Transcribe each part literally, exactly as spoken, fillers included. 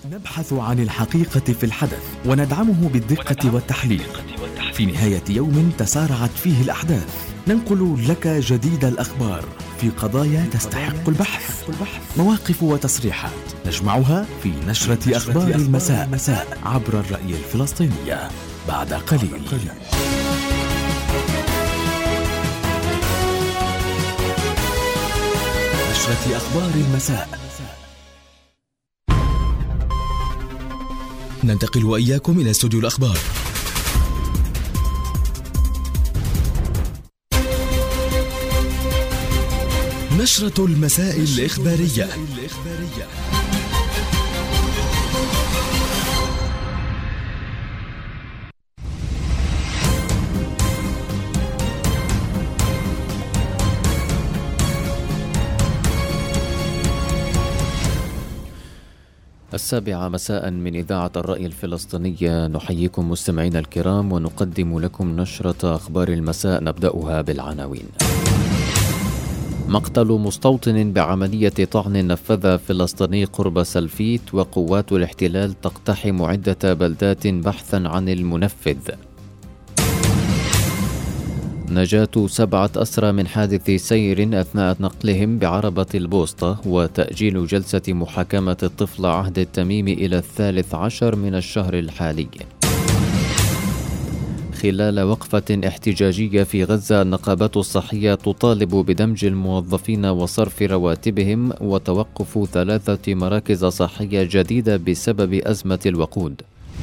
نبحث عن الحقيقة في الحدث وندعمه بالدقة والتحليل. في نهاية يوم تسارعت فيه الأحداث ننقل لك جديد الأخبار في قضايا تستحق البحث، مواقف وتصريحات نجمعها في نشرة أخبار المساء مساء عبر الرأي الفلسطينية. بعد قليل نشرة أخبار المساء. ننتقل وإياكم إلى استوديو الأخبار. نشرة المساء الإخبارية. السابعة مساء من إذاعة الرأي الفلسطينية، نحييكم مستمعينا الكرام ونقدم لكم نشرة أخبار المساء. نبدأها بالعناوين. مقتل مستوطن بعملية طعن نفذها فلسطيني قرب سلفيت، وقوات الاحتلال تقتحم عدة بلدات بحثا عن المنفذ. نجاة سبعة أسرى من حادث سير أثناء نقلهم بعربة البوسطة، وتأجيل جلسة محاكمة الطفل عهد التميم إلى الثالث عشر من الشهر الحالي. خلال وقفة احتجاجية في غزة، النقابات الصحية تطالب بدمج الموظفين وصرف رواتبهم وتوقف ثلاثة مراكز صحية جديدة بسبب أزمة الوقود.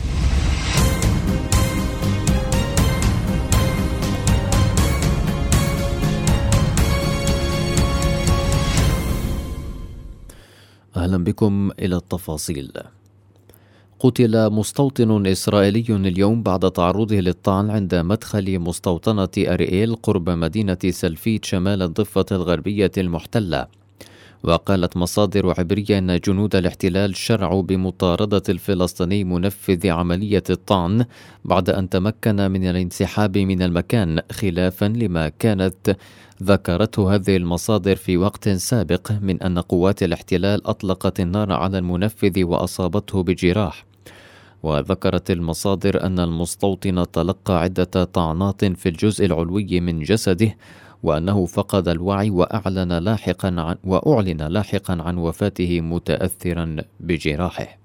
أهلا بكم إلى التفاصيل. قتل مستوطن إسرائيلي اليوم بعد تعرضه للطعن عند مدخل مستوطنة أريئيل قرب مدينة سلفيت شمال الضفة الغربية المحتلة. وقالت مصادر عبرية أن جنود الاحتلال شرعوا بمطاردة الفلسطيني منفذ عملية الطعن بعد أن تمكن من الانسحاب من المكان، خلافا لما كانت ذكرته هذه المصادر في وقت سابق من أن قوات الاحتلال أطلقت النار على المنفذ وأصابته بجراح. وذكرت المصادر أن المستوطن تلقى عدة طعنات في الجزء العلوي من جسده، وأنه فقد الوعي وأعلن لاحقا عن وأعلن لاحقا عن وفاته متأثرا بجراحه.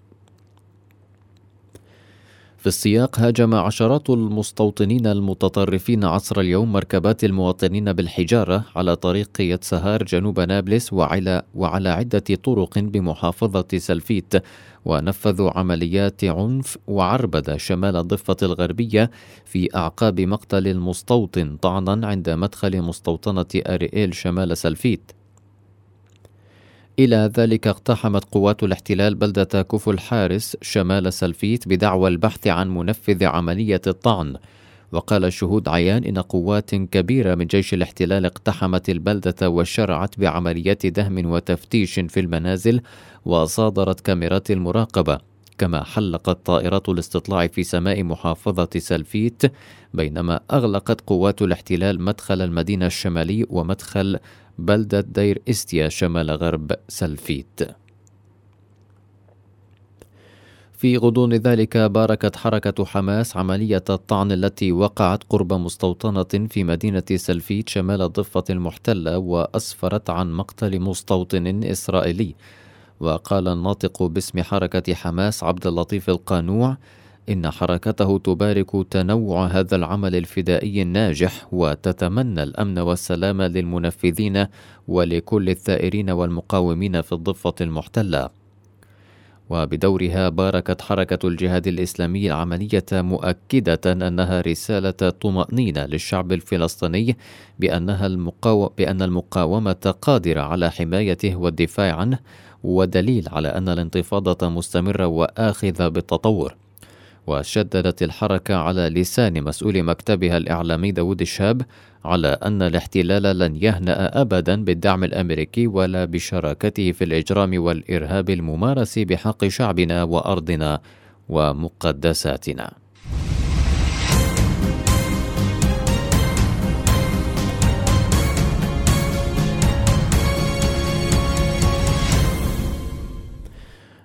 في السياق، هاجم عشرات المستوطنين المتطرفين عصر اليوم مركبات المواطنين بالحجارة على طريق يتسهار جنوب نابلس وعلى, وعلى عدة طرق بمحافظة سلفيت، ونفذوا عمليات عنف وعربدة شمال الضفة الغربية في أعقاب مقتل المستوطن طعنا عند مدخل مستوطنة أريئيل شمال سلفيت. إلى ذلك، اقتحمت قوات الاحتلال بلدة كفر الحارس شمال سلفيت بدعوى البحث عن منفذ عملية الطعن. وقال الشهود عيان إن قوات كبيرة من جيش الاحتلال اقتحمت البلدة وشرعت بعمليات دهم وتفتيش في المنازل، وصادرت كاميرات المراقبة، كما حلقت طائرات الاستطلاع في سماء محافظة سلفيت، بينما أغلقت قوات الاحتلال مدخل المدينة الشمالي ومدخل بلدة دير إستيا شمال غرب سلفيت. في غضون ذلك، باركت حركة حماس عملية الطعن التي وقعت قرب مستوطنة في مدينة سلفيت شمال الضفة المحتلة، وأسفرت عن مقتل مستوطن إسرائيلي. وقال الناطق باسم حركة حماس عبد اللطيف القانوع إن حركته تبارك تنوع هذا العمل الفدائي الناجح، وتتمنى الأمن والسلام للمنفذين ولكل الثائرين والمقاومين في الضفة المحتلة. وبدورها، باركت حركة الجهاد الإسلامي العملية، مؤكدة أنها رسالة طمأنينة للشعب الفلسطيني بأنها المقاو... بأن المقاومة قادرة على حمايته والدفاع عنه، ودليل على أن الانتفاضة مستمرة وآخذة بالتطور. وشددت الحركة على لسان مسؤول مكتبها الإعلامي داود الشاب على أن الاحتلال لن يهنأ أبدا بالدعم الأمريكي ولا بشراكته في الإجرام والإرهاب الممارس بحق شعبنا وأرضنا ومقدساتنا.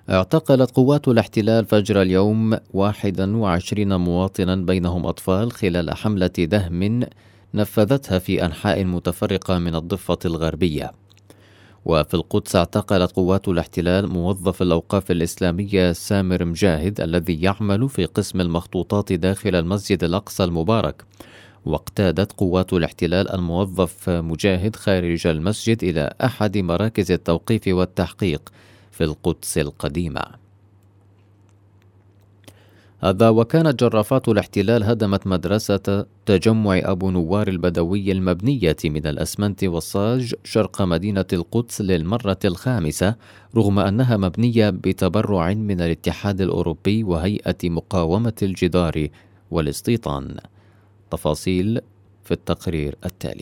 اعتقلت قوات الاحتلال فجر اليوم واحد وعشرين مواطنا بينهم أطفال خلال حملة دهم نفذتها في أنحاء متفرقة من الضفة الغربية. وفي القدس اعتقلت قوات الاحتلال موظف الأوقاف الإسلامية سامر مجاهد الذي يعمل في قسم المخطوطات داخل المسجد الأقصى المبارك. واقتادت قوات الاحتلال الموظف مجاهد خارج المسجد إلى أحد مراكز التوقيف والتحقيق في القدس القديمة. هذا وكانت جرافات الاحتلال هدمت مدرسة تجمع أبو نوار البدوي المبنية من الأسمنت والصاج شرق مدينة القدس للمرة الخامسة، رغم أنها مبنية بتبرع من الاتحاد الأوروبي وهيئة مقاومة الجدار والاستيطان. تفاصيل في التقرير التالي.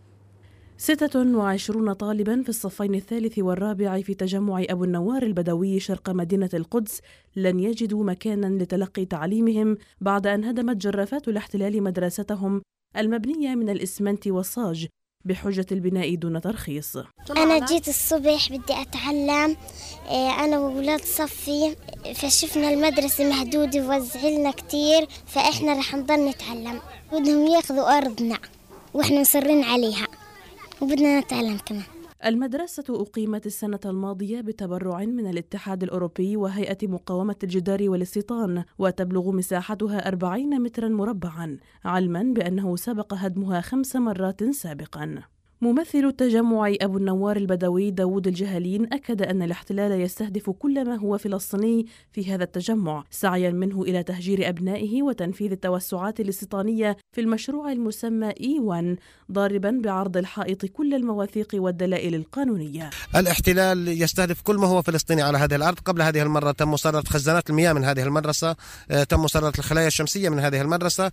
ستة وعشرون طالبا في الصفين الثالث والرابع في تجمع أبو النوار البدوي شرق مدينة القدس لن يجدوا مكانا لتلقي تعليمهم بعد أن هدمت جرافات الاحتلال مدرستهم المبنية من الإسمنت والصاج بحجة البناء دون ترخيص. أنا جيت الصبح بدي أتعلم أنا وولاد صفي، فشفنا المدرسة مهدودة ووزعلنا كتير، فإحنا رح نضل نتعلم. بدهم ياخذوا أرضنا وإحنا مصرين عليها وبدنا نتعلم كمان. المدرسة أقيمت السنة الماضية بتبرع من الاتحاد الأوروبي وهيئة مقاومة الجدار والاستيطان، وتبلغ مساحتها أربعين مترا مربعا، علما بأنه سبق هدمها خمس مرات سابقا. ممثل التجمع أبو النوار البدوي داود الجهلين أكد أن الاحتلال يستهدف كل ما هو فلسطيني في هذا التجمع، سعيا منه إلى تهجير أبنائه وتنفيذ التوسعات الاستيطانية في المشروع المسمى إي واحد، ضاربا بعرض الحائط كل المواثيق والدلائل القانونية. الاحتلال يستهدف كل ما هو فلسطيني على هذه الأرض. قبل هذه المرة تم مصادرة خزانات المياه من هذه المدرسة، تم مصادرة الخلايا الشمسية من هذه المدرسة.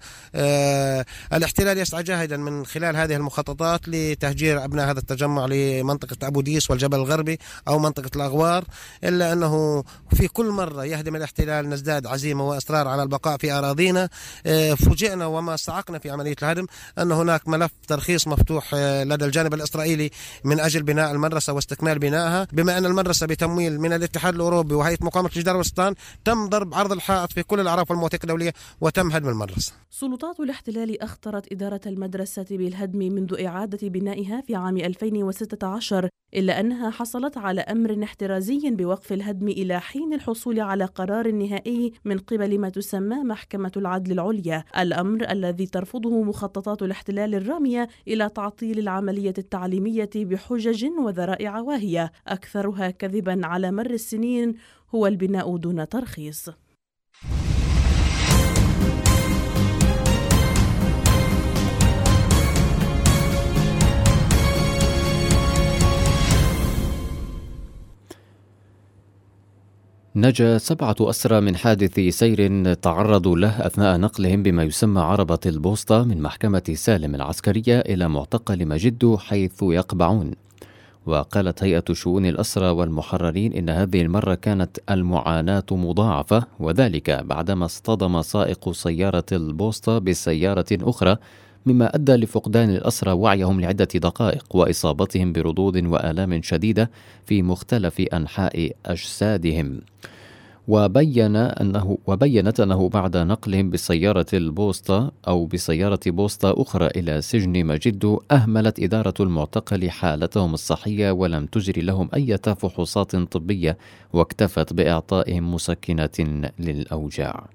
الاحتلال يسعى جاهدا من خلال هذه المخططات لتهجير تهجير أبناء هذا التجمع لمنطقة أبو ديس والجبل الغربي أو منطقة الأغوار، إلا أنه في كل مرة يهدم الاحتلال نزداد عزيمة وإصرار على البقاء في أراضينا. فوجئنا وما صعقنا في عملية الهدم أن هناك ملف ترخيص مفتوح لدى الجانب الإسرائيلي من أجل بناء المدرسة واستكمال بنائها، بما أن المدرسة بتمويل من الاتحاد الأوروبي وهيئة مقاومة الجدار والسلطان. تم ضرب عرض الحائط في كل الأعراف والمواثيق الدولية وتم هدم المدرسة. سلطات الاحتلال أخطرت إدارة المدرسة بالهدم منذ إعادة بنائها في عام ألفين وستة عشر، إلا أنها حصلت على أمر احترازي بوقف الهدم إلى حين الحصول على قرار نهائي من قبل ما تسمى محكمة العدل العليا، الأمر الذي ترفضه مخططات الاحتلال الرامية إلى تعطيل العملية التعليمية بحجج وذرائع واهية، أكثرها كذبا على مر السنين هو البناء دون ترخيص. نجا سبعة أسرى من حادث سير تعرضوا له أثناء نقلهم بما يسمى عربة البوسطة من محكمة سالم العسكرية إلى معتقل مجدو حيث يقبعون. وقالت هيئة شؤون الأسرى والمحررين إن هذه المرة كانت المعاناة مضاعفة، وذلك بعدما اصطدم سائق سيارة البوسطة بسيارة أخرى، مما أدى لفقدان الأسرى وعيهم لعدة دقائق وإصابتهم بردود وآلام شديدة في مختلف أنحاء أجسادهم. وبين أنه وبينت أنه بعد نقلهم بسيارة البوسطة أو بسيارة بوسطة أخرى إلى سجن مجدو، أهملت إدارة المعتقل حالتهم الصحية ولم تجري لهم أي فحوصات طبية، واكتفت بإعطائهم مسكنات للأوجاع.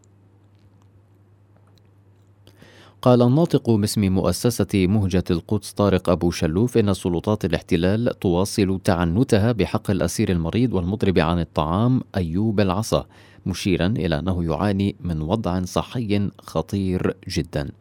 قال الناطق باسم مؤسسة مهجة القدس طارق أبو شلوف إن سلطات الاحتلال تواصل تعنتها بحق الأسير المريض والمضرب عن الطعام أيوب العصا، مشيرا إلى أنه يعاني من وضع صحي خطير جدا.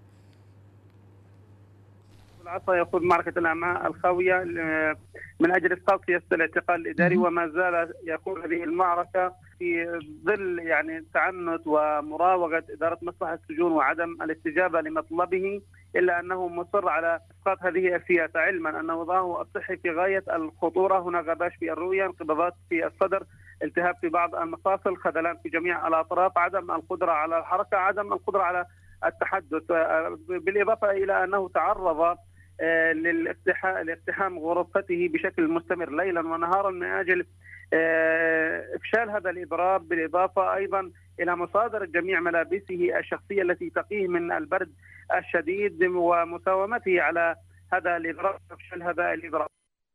العصا يخوض معركة الأعماء الخاوية من أجل إسقاط سياسة الاعتقال الإداري، وما زال يخوض هذه المعركة في ظل يعني تعنت ومراوغة إدارة مصلحة السجون وعدم الاستجابة لمطلبه، إلا أنه مصر على إسقاط هذه السياسة، علما أن وضعه الصحي في غاية الخطورة. هنا غباش في الرؤية، انقباضات في الصدر، التهاب في بعض المفاصل، خذلان في جميع الأطراف، عدم القدرة على الحركة، عدم القدرة على التحدث، بالإضافة إلى أنه تعرض للاقتحام غرفته بشكل مستمر ليلا ونهارا من أجل إفشال هذا الإضراب بالإضافة أيضا إلى مصادر جميع ملابسه الشخصية التي تقيه من البرد الشديد ومساومته على هذا الإضراب وإفشال هذا الإضراب.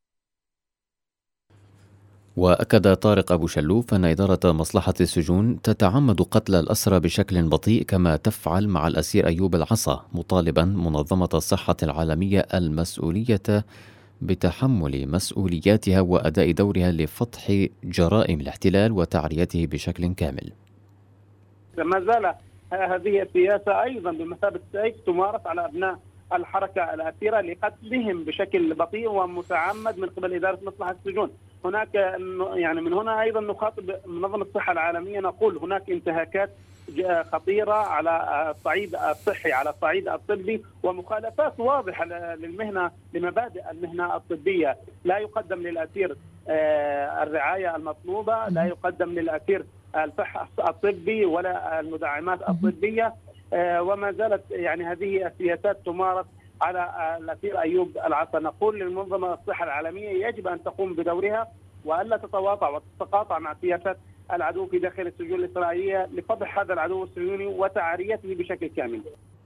وأكد طارق أبو شلوف أن إدارة مصلحة السجون تتعمد قتل الأسرى بشكل بطيء كما تفعل مع الأسير أيوب العصا، مطالبا منظمة الصحة العالمية المسؤولية بتحمل مسؤولياتها وأداء دورها لفتح جرائم الاحتلال وتعريته بشكل كامل. ما زال هذه السياسة أيضا بمثابة السيف تمارس على أبناء الحركة الأسيرة لقتلهم بشكل بطيء ومتعمد من قبل إدارة مصلحة السجون. هناك يعني من هنا أيضا نخاطب منظمة الصحة العالمية، نقول هناك انتهاكات خطيرة على الصعيد الصحي، على الصعيد الطبي، ومخالفات واضحة للمهنة لمبادئ المهنة الطبية. لا يقدم للأسير الرعاية المطلوبة، لا يقدم للأسير الفحص الطبي ولا المدعمات الطبية، وما زالت يعني هذه السياسات تمارس على الأسير أيوب العصا. نقول للمنظمة الصحة العالمية يجب أن تقوم بدورها وألا تتواطع وتتقاطع مع سياسات العدو في داخل السجون الإسرائيلية لفضح هذا العدو الصهيوني وتعريته بشكل كامل.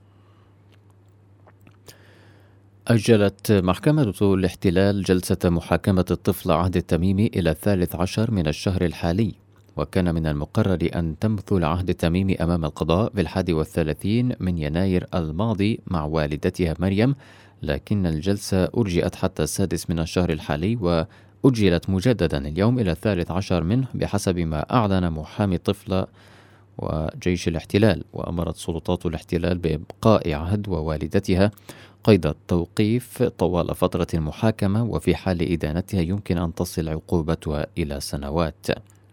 أجلت محكمة الاحتلال جلسة محاكمة الطفل عهد التميمي إلى الثالث عشر من الشهر الحالي، وكان من المقرر أن تمثل عهد التميمي أمام القضاء في الحادي والثلاثين من يناير الماضي مع والدتها مريم، لكن الجلسة أرجئت حتى السادس من الشهر الحالي وأجلت مجددا اليوم إلى الثالث عشر منه بحسب ما أعلن محامي الطفل وجيش الاحتلال. وأمرت سلطات الاحتلال بإبقاء عهد ووالدتها قيد التوقيف طوال فترة المحاكمة، وفي حال إدانتها يمكن أن تصل عقوبتها إلى سنوات.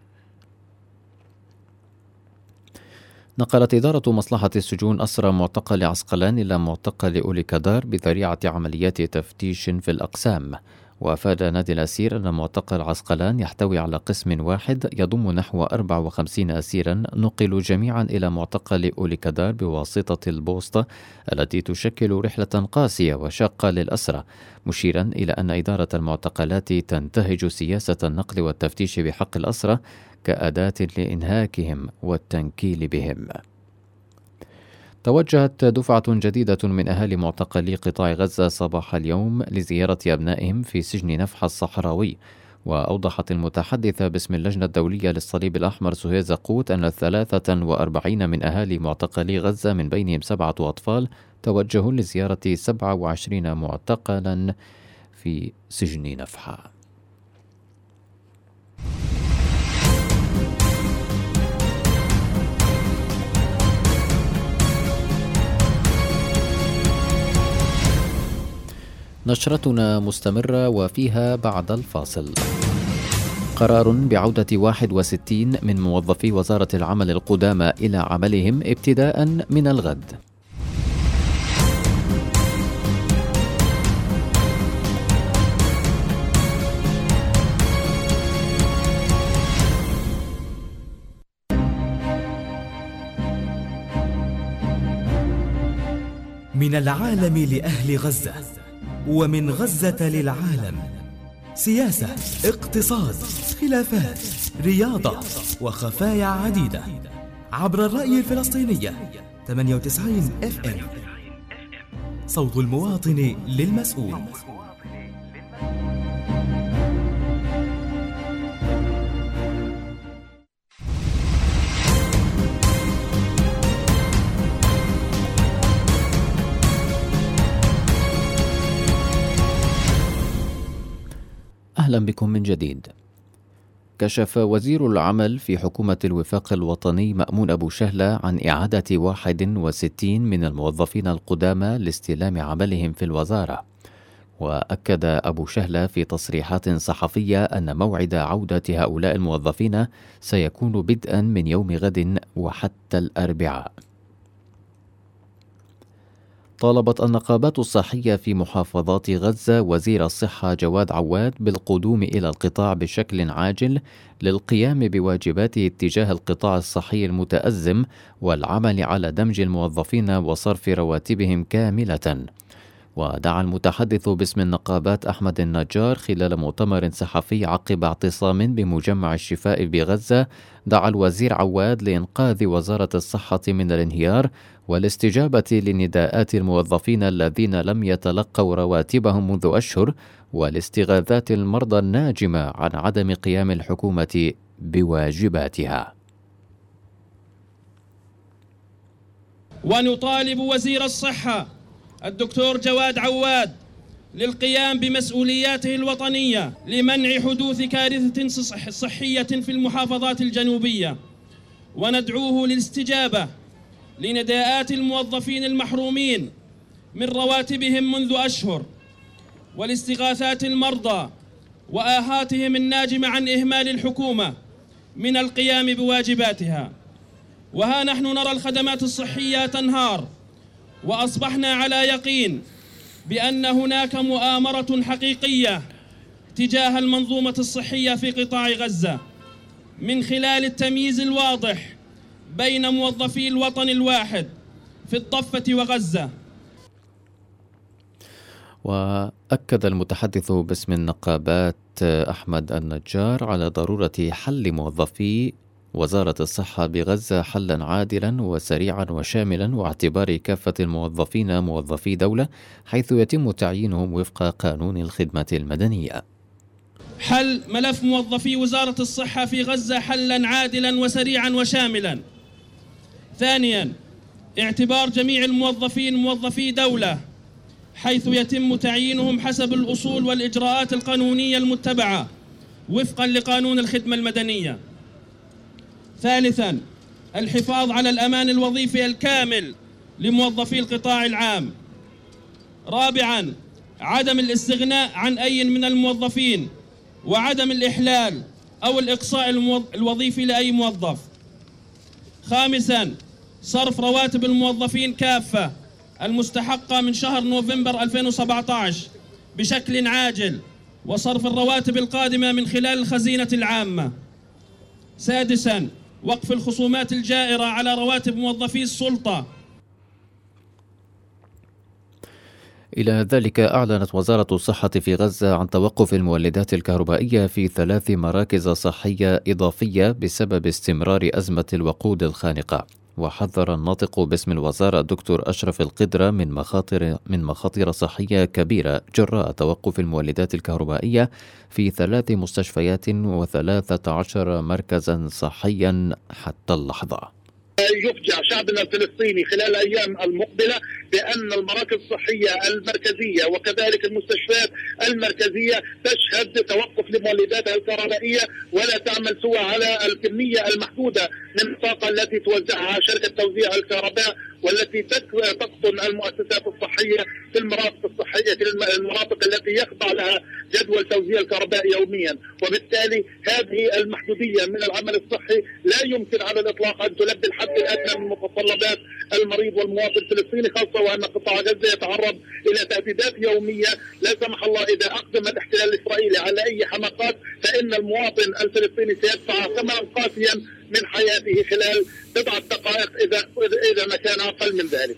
نقلت إدارة مصلحة السجون أسرى معتقل عسقلان إلى معتقل أولي كدار بذريعة عمليات تفتيش في الأقسام. وأفاد نادي الأسير أن معتقل عسقلان يحتوي على قسم واحد يضم نحو أربعة وخمسين أسيرا نقلوا جميعا إلى معتقل أولي كدار بواسطة البوسطة التي تشكل رحلة قاسية وشاقة للأسرى، مشيرا إلى أن إدارة المعتقلات تنتهج سياسة النقل والتفتيش بحق الأسرى كأداة لإنهاكهم والتنكيل بهم. توجهت دفعة جديدة من أهالي معتقلي قطاع غزة صباح اليوم لزيارة أبنائهم في سجن نفحة الصحراوي. وأوضحت المتحدثة باسم اللجنة الدولية للصليب الأحمر سهير زقوت أن ثلاثة وأربعين من أهالي معتقلي غزة من بينهم سبعة أطفال توجهوا لزيارة سبعة وعشرين معتقلا في سجن نفحة. نشرتنا مستمرة وفيها بعد الفاصل. قرار بعودة واحد وستين من موظفي وزارة العمل القدامى إلى عملهم ابتداء من الغد. من العالم لأهل غزة، ومن غزة للعالم. سياسة، اقتصاد، خلافات، رياضة، وخفايا عديدة عبر الرأي الفلسطينية. ثمانية وتسعين إف إم، صوت المواطن للمسؤول. أهلا بكم من جديد. كشف وزير العمل في حكومة الوفاق الوطني مأمون أبو شهلة عن إعادة واحد وستين من الموظفين القدامى لاستلام عملهم في الوزارة. وأكد أبو شهلة في تصريحات صحفية أن موعد عودة هؤلاء الموظفين سيكون بدءا من يوم غد وحتى الأربعاء. طالبت النقابات الصحية في محافظات غزة وزير الصحة جواد عواد بالقدوم إلى القطاع بشكل عاجل للقيام بواجباته اتجاه القطاع الصحي المتأزم والعمل على دمج الموظفين وصرف رواتبهم كاملة. ودعا المتحدث باسم النقابات أحمد النجار خلال مؤتمر صحفي عقب اعتصام بمجمع الشفاء بغزة، دعا الوزير عواد لإنقاذ وزارة الصحة من الانهيار والاستجابة لنداءات الموظفين الذين لم يتلقوا رواتبهم منذ أشهر، والاستغاثات المرضى الناجمة عن عدم قيام الحكومة بواجباتها. ونطالب وزير الصحة الدكتور جواد عواد للقيام بمسؤولياته الوطنية لمنع حدوث كارثة صحية في المحافظات الجنوبية، وندعوه للاستجابة لنداءات الموظفين المحرومين من رواتبهم منذ أشهر، والاستغاثات المرضى وآهاتهم الناجمة عن إهمال الحكومة من القيام بواجباتها. وها نحن نرى الخدمات الصحية تنهار، وأصبحنا على يقين بأن هناك مؤامرة حقيقية تجاه المنظومة الصحية في قطاع غزة من خلال التمييز الواضح بين موظفي الوطن الواحد في الضفة وغزة. وأكد المتحدث باسم النقابات أحمد النجار على ضرورة حل موظفي وزارة الصحة بغزة حلا عادلا وسريعا وشاملا، واعتبار كافة الموظفين موظفي دولة، حيث يتم تعيينهم وفق قانون الخدمة المدنية. حل ملف موظفي وزارة الصحة في غزة حلا عادلا وسريعا وشاملا. ثانيا، اعتبار جميع الموظفين موظفي دولة، حيث يتم تعيينهم حسب الأصول والإجراءات القانونية المتبعة وفقا لقانون الخدمة المدنية. ثالثا، الحفاظ على الأمان الوظيفي الكامل لموظفي القطاع العام. رابعا، عدم الاستغناء عن أي من الموظفين وعدم الإحلال أو الإقصاء الوظيفي لأي موظف. خامسا، صرف رواتب الموظفين كافة المستحقة من شهر نوفمبر ألفين وسبعة عشر بشكل عاجل، وصرف الرواتب القادمة من خلال الخزينة العامة. سادسا، وقف الخصومات الجائرة على رواتب موظفي السلطة. إلى ذلك، أعلنت وزارة الصحة في غزة عن توقف المولدات الكهربائية في ثلاث مراكز صحية إضافية بسبب استمرار أزمة الوقود الخانقة. وحذر الناطق باسم الوزارة الدكتور أشرف القدرة من مخاطر من مخاطر صحية كبيرة جراء توقف المولدات الكهربائية في ثلاث مستشفيات وثلاثة عشر مركزا صحيا حتى اللحظة. يفجع شعبنا الفلسطيني خلال الأيام المقبلة بأن المراكز الصحية المركزية وكذلك المستشفيات المركزية تشهد توقف لمولداتها الكهربائية، ولا تعمل سوى على الكمية المحدودة من الطاقة التي توزعها شركة توزيع الكهرباء، والتي تقطن المؤسسات الصحية في المرافق الصحية في المناطق التي يخضع لها جدول توزيع الكهرباء يوميا. وبالتالي هذه المحدودية من العمل الصحي لا يمكن على الإطلاق أن تلبي الحد الأدنى من متطلبات المريض والمواطن الفلسطيني، خاصة وأن قطاع غزة يتعرض إلى تهديدات يومية. لا سمح الله إذا أقدم الاحتلال الإسرائيلي على أي حماقات فإن المواطن الفلسطيني سيدفع ثمنا قاسيا من حياته خلال بضعة دقائق إذا إذا ما كان أقل من ذلك.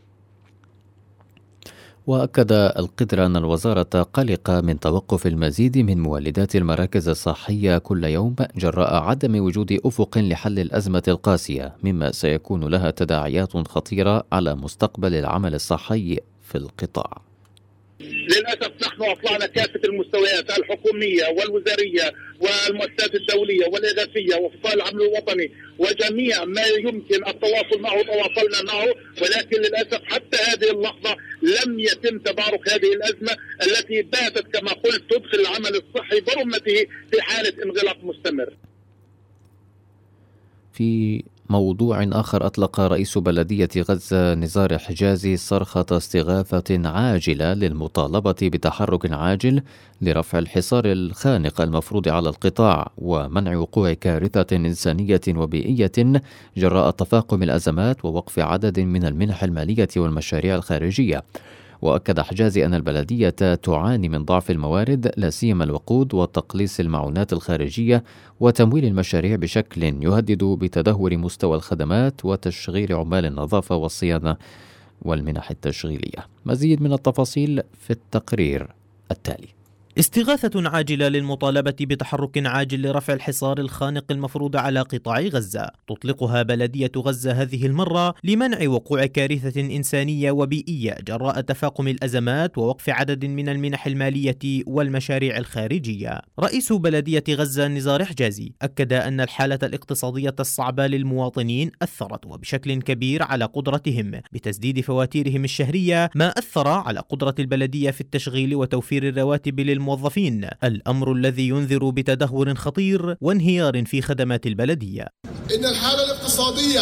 وأكد القدرة أن الوزارة قلقة من توقف المزيد من مولدات المراكز الصحية كل يوم جراء عدم وجود أفق لحل الأزمة القاسية، مما سيكون لها تداعيات خطيرة على مستقبل العمل الصحي في القطاع. للأسف نحن أطلعنا كافة المستويات الحكومية والوزارية والمؤسسات الدولية والإغاثية وفصائل العمل الوطني وجميع ما يمكن التواصل معه تواصلنا معه، ولكن للأسف حتى هذه اللحظة لم يتم تدارك هذه الأزمة التي باتت كما قلت تدخل العمل الصحي برمته في حالة انغلاق مستمر. في موضوع آخر، أطلق رئيس بلدية غزة نزار حجازي صرخة استغاثة عاجلة للمطالبة بتحرك عاجل لرفع الحصار الخانق المفروض على القطاع ومنع وقوع كارثة إنسانية وبيئية جراء تفاقم الأزمات ووقف عدد من المنح المالية والمشاريع الخارجية. وأكد حجازي أن البلدية تعاني من ضعف الموارد، لا سيما الوقود وتقليص المعونات الخارجية وتمويل المشاريع بشكل يهدد بتدهور مستوى الخدمات وتشغيل عمال النظافة والصيانة والمنح التشغيلية. مزيد من التفاصيل في التقرير التالي. استغاثة عاجلة للمطالبة بتحرك عاجل لرفع الحصار الخانق المفروض على قطاع غزة تطلقها بلدية غزة هذه المرة لمنع وقوع كارثة إنسانية وبيئية جراء تفاقم الأزمات ووقف عدد من المنح المالية والمشاريع الخارجية. رئيس بلدية غزة نزار حجازي أكد أن الحالة الاقتصادية الصعبة للمواطنين أثرت وبشكل كبير على قدرتهم بتسديد فواتيرهم الشهرية، ما أثر على قدرة البلدية في التشغيل وتوفير الرواتب للموظفين، الأمر الذي ينذر بتدهور خطير وانهيار في خدمات البلدية. إن الحالة الاقتصادية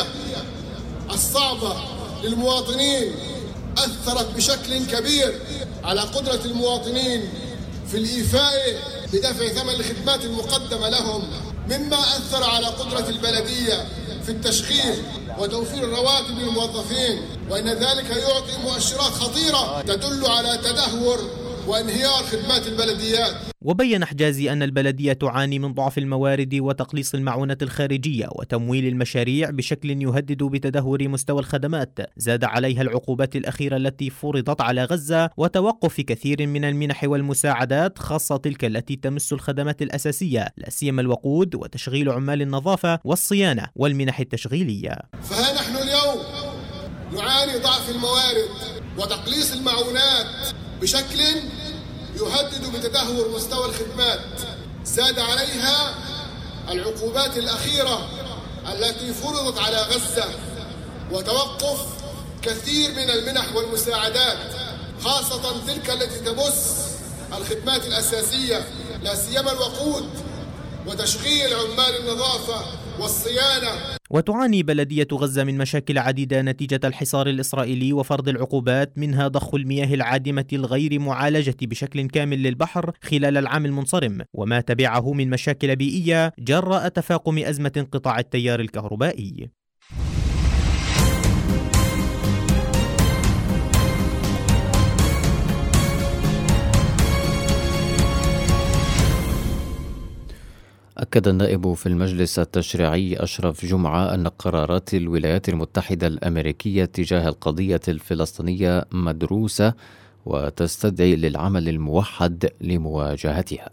الصعبة للمواطنين أثرت بشكل كبير على قدرة المواطنين في الإيفاء بدفع ثمن الخدمات المقدمة لهم، مما أثر على قدرة البلدية في التشغيل وتوفير الرواتب للموظفين، وإن ذلك يعطي مؤشرات خطيرة تدل على تدهور وانهيار خدمات البلديات. وبين حجازي أن البلدية تعاني من ضعف الموارد وتقليص المعونة الخارجية وتمويل المشاريع بشكل يهدد بتدهور مستوى الخدمات. زاد عليها العقوبات الأخيرة التي فرضت على غزة وتوقف كثير من المنح والمساعدات، خاصة تلك التي تمس الخدمات الأساسية لا سيما الوقود وتشغيل عمال النظافة والصيانة والمنح التشغيلية. فها نحن اليوم نعاني ضعف الموارد وتقليص المعونات بشكل يهدد بتدهور مستوى الخدمات. زاد عليها العقوبات الأخيرة التي فرضت على غزة وتوقف كثير من المنح والمساعدات، خاصة تلك التي تمس الخدمات الأساسية لا سيما الوقود وتشغيل عمال النظافة والصيانة. وتعاني بلدية غزة من مشاكل عديدة نتيجة الحصار الإسرائيلي وفرض العقوبات، منها ضخ المياه العادمة الغير معالجة بشكل كامل للبحر خلال العام المنصرم، وما تبعه من مشاكل بيئية جراء تفاقم أزمة انقطاع التيار الكهربائي. أكد النائب في المجلس التشريعي أشرف جمعة أن قرارات الولايات المتحدة الأمريكية تجاه القضية الفلسطينية مدروسة وتستدعي للعمل الموحد لمواجهتها.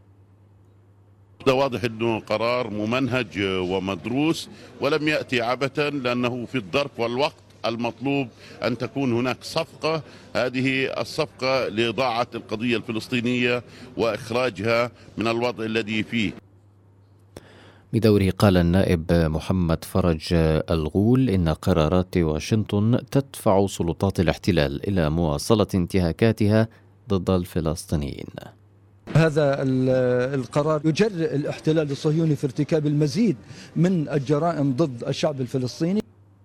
ده واضح أنه قرار ممنهج ومدروس ولم يأتي عبثا، لأنه في الظرف والوقت المطلوب أن تكون هناك صفقة، هذه الصفقة لإضاعة القضية الفلسطينية وإخراجها من الوضع الذي فيه. بدوره قال النائب محمد فرج الغول إن قرارات واشنطن تدفع سلطات الاحتلال إلى مواصلة انتهاكاتها ضد الفلسطينيين. هذا القرار يجرئ الاحتلال الصهيوني في ارتكاب المزيد من الجرائم ضد الشعب الفلسطيني.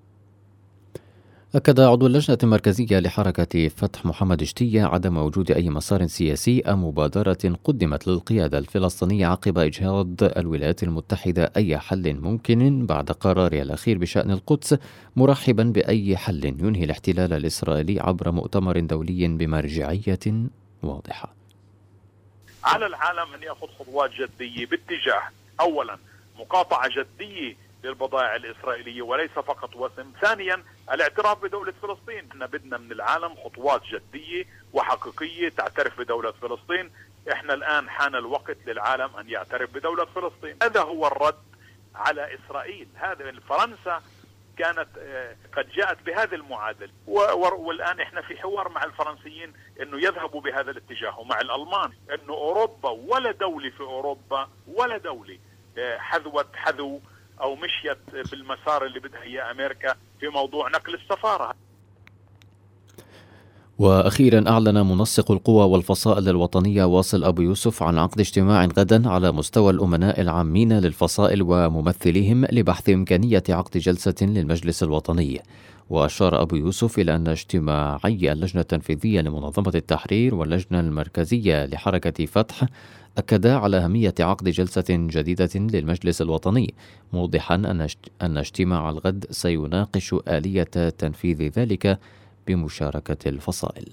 أكد عضو اللجنة المركزية لحركة فتح محمد اشتية عدم وجود أي مسار سياسي أو مبادرة قدمت للقيادة الفلسطينية عقب إجهاض الولايات المتحدة أي حل ممكن بعد قرارها الأخير بشأن القدس، مرحبا بأي حل ينهي الاحتلال الإسرائيلي عبر مؤتمر دولي بمرجعية واضحة. على العالم أن يأخذ خطوات جدية باتجاه أولا مقاطعة جدية للبضائع الإسرائيلية وليس فقط وسم، ثانيا الاعتراف بدولة فلسطين. احنا بدنا من العالم خطوات جدية وحقيقية تعترف بدولة فلسطين. احنا الآن حان الوقت للعالم أن يعترف بدولة فلسطين. هذا هو الرد على إسرائيل. هذا فرنسا كانت قد جاءت بهذا المعادل، والآن احنا في حوار مع الفرنسيين انه يذهبوا بهذا الاتجاه، ومع الألمان انه أوروبا ولا دولة في أوروبا ولا دولة حذوت حذو أو مشيت بالمسار اللي بدها إياه أمريكا في موضوع نقل السفارة. وأخيرا أعلن منسق القوى والفصائل الوطنية واصل أبو يوسف عن عقد اجتماع غدا على مستوى الأمناء العامين للفصائل وممثليهم لبحث إمكانية عقد جلسة للمجلس الوطني. وأشار أبو يوسف إلى أن اجتماعي اللجنة التنفيذية لمنظمة التحرير واللجنة المركزية لحركة فتح أكدا على أهمية عقد جلسة جديدة للمجلس الوطني، موضحا أن اجتماع الغد سيناقش آلية تنفيذ ذلك بمشاركة الفصائل.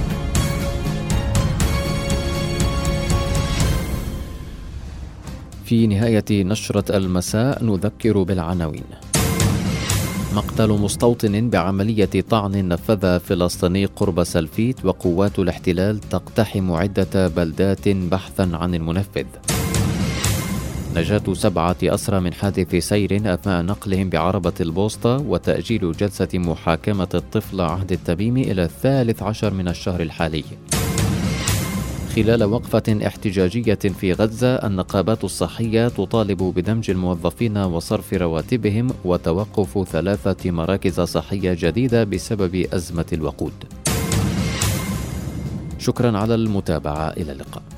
في في نهاية نشرة المساء نذكر بالعناوين. مقتل مستوطن بعملية طعن نفذها فلسطيني قرب سلفيت، وقوات الاحتلال تقتحم عدة بلدات بحثا عن المنفذ. نجاة سبعة أسرى من حادث سير أثناء نقلهم بعربة البوسطة، وتأجيل جلسة محاكمة الطفل عهد التميمي إلى الثالث عشر من الشهر الحالي. خلال وقفة احتجاجية في غزة، النقابات الصحية تطالب بدمج الموظفين وصرف رواتبهم وتوقف ثلاثة مراكز صحية جديدة بسبب أزمة الوقود. شكرا على المتابعة، إلى اللقاء.